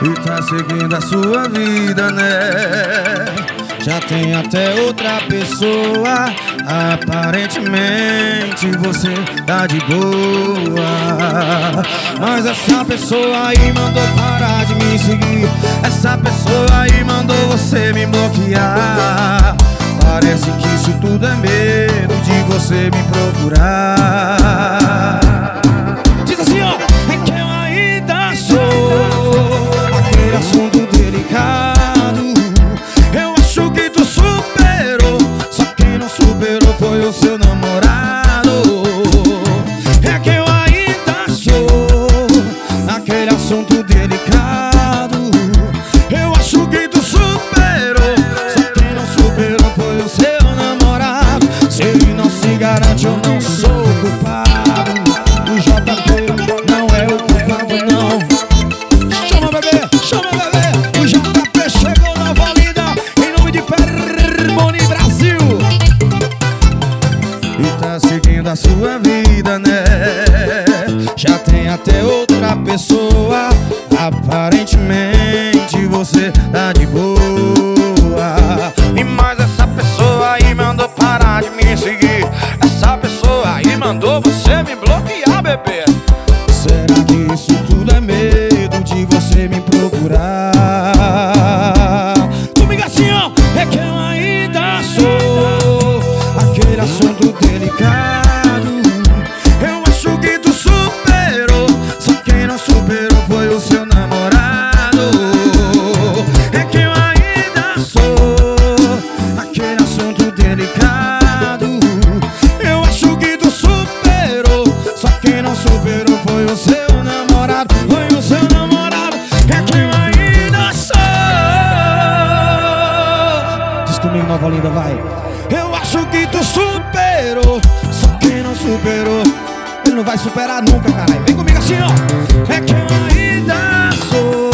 e tá seguindo a sua vida, né? Já tem até outra pessoa, aparentemente você tá de boa. Mas essa pessoa aí mandou parar de me seguir. Essa pessoa aí mandou você me bloquear. Parece que isso tudo é medo de você me procurar. Diz assim, ó, é que eu ainda sou aquele assunto delicado. Eu acho que tu superou, só quem não superou foi o seu namorado. É que eu ainda sou aquele assunto delicado. Eu acho que tu superou, só quem não superou foi o seu namorado. Se ele não se garante, eu não sou culpado. O JP não é o culpado, não. Chama bebê, chama bebê. O JP chegou na Olinda em nome de Permoni Brasil. E tá seguindo a sua vida, né? Já tem até outra pessoa, aparentemente você tá de boa. E mais essa pessoa aí mandou parar de me seguir. Essa pessoa aí mandou você me bloquear, bebê. Será que isso tudo é medo de você me procurar? Comigo assim, ó, é que eu ainda sou aquele assunto delicado. Eu acho que tu superou, só quem não superou foi o seu namorado. É que eu ainda sou aquele assunto delicado. Eu acho que tu superou, só quem não superou foi o seu namorado. Foi o seu namorado. É que eu ainda sou. Diz comigo, Nova Olinda, vai. Eu acho que tu superou, só quem não superou, ele não vai superar nunca, caralho. Vem comigo assim, ó. É que eu ainda sou